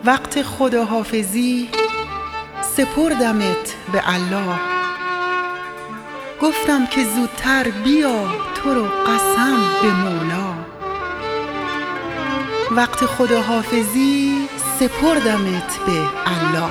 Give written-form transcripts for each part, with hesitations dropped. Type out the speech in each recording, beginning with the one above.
وقت خداحافظی سپردمت به الله. گفتم که زودتر بیا تو رو قسم به مولا. وقت خداحافظی سپردمت به الله.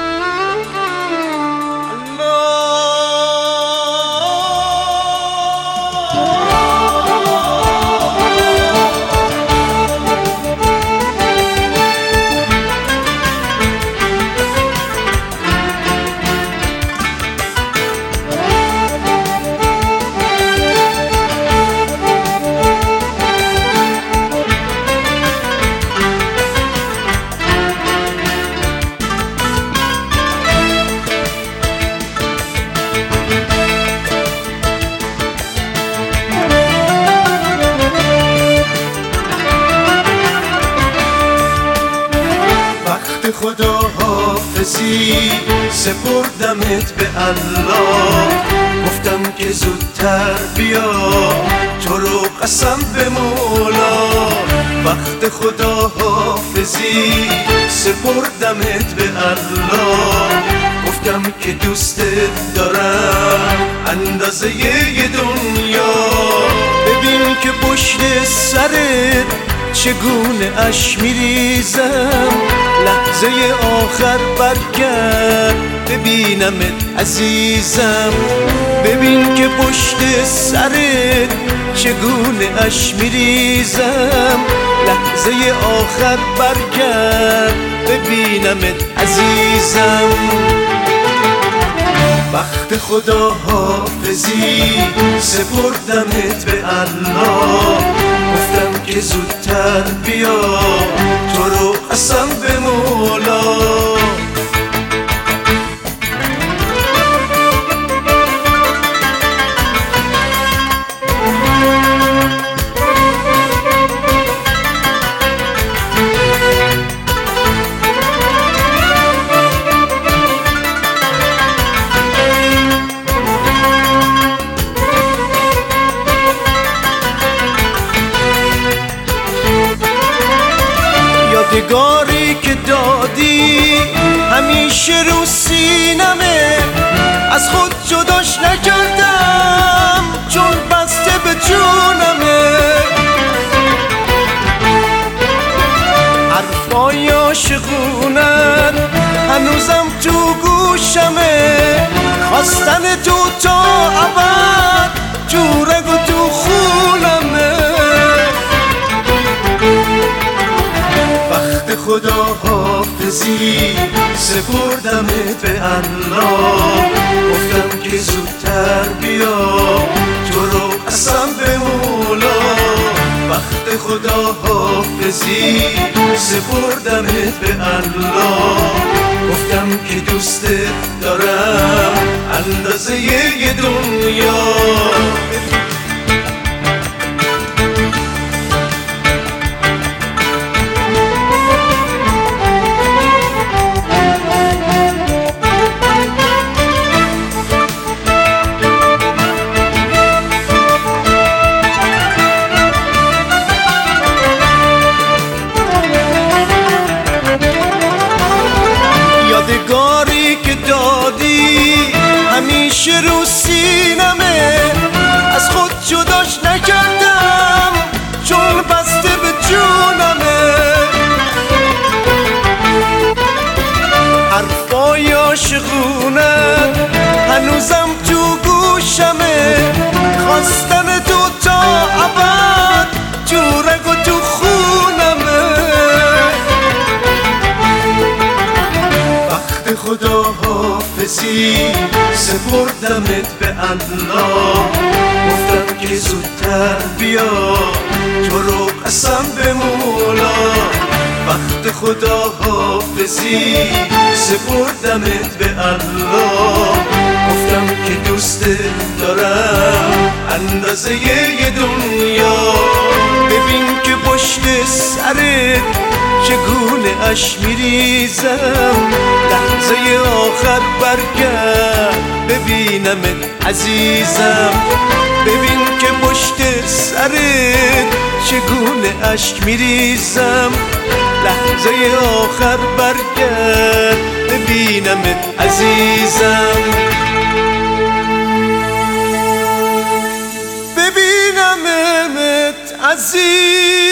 خداحافظی سپردمت به الله. گفتم که زودتر بیا تو رو قسم به مولا. وقت خداحافظی سپردمت به الله. گفتم که دوستت دارم اندازه ی دنیا. ببین که پشت سرت چگونه اش میریزم. لحظه آخر برگرد ببینمت عزیزم. ببین که پشت سرت چگونه اش میریزم. لحظه آخر برگرد ببینمت عزیزم. وقت خداحافظی سپردمت به الله. گفتم که زودتر بیا تو رو قسم به مولا. یادگاری که دادی همیشه رو سینمه. از خود جداش نکردم چون بسته به جونمه. حرفای عاشقونت هنوزم تو گوشمه. خواستن تو تا ابد تو رگ و تو خونمه. وقت خداحافظی سپردمت به الله. گفتم که زودتر بیا تو رو قسم به مولا. وقت خداحافظی سپردمت به الله. گفتم که دوستت دارم اندازه ی دنیا. یادگاری که دادی همیشه رو سینمه. از خود جداش نکردم چون بسته به جونمه. حرفای عاشقونت هنوزم تو گوشمه. خواستن تو تا ابد تو رگ و تو خونمه. خداحافظی سپردمت به الله. گفتم که زودتر بیا تو رو قسم به مولا. وقت خداحافظی سپردمت به الله. گفتم که دوستت دارم اندازه ی دنیا. ببین که پشت سرت چگونه اش میریزم. لحظه آخر برگرد ببینمت عزیزم. ببین که پشت سرت چگونه اشک میریزم لحظه آخر برگرد ببینمت عزیزم ببینمت عزیزم